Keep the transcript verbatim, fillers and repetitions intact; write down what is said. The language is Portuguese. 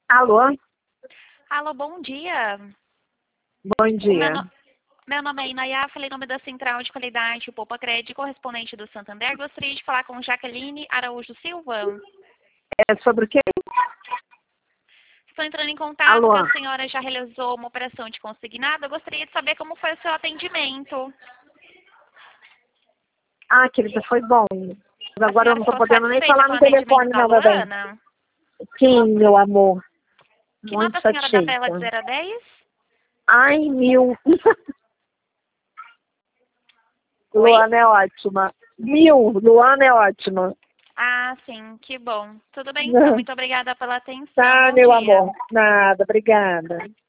Alô? Alô, bom dia. Bom Meu, dia. no... Meu nome é Inayá, falei em nome da Central de Qualidade Poupa Crédito, correspondente do Santander. Gostaria de falar com Jaqueline Araújo Silva. É sobre o quê? Estou entrando em contato Alô? que a senhora já realizou uma operação de consignado. Eu gostaria de saber como foi o seu atendimento. Ah, querida, foi bom. Mas A agora eu senhora não estou ficou podendo nem satisfeita falar com o no atendimento telefone, da não, meu bem. Luana? Sim, meu amor. Que Muito nota a senhora dá para ela de satisfeita. zero a dez? Ai, mil. Oi? Luana é ótima. Mil. Luana é ótima. Ah, sim, que bom. Tudo bem então. Muito obrigada pela atenção. Tá, Bom meu dia. amor. Nada, obrigada.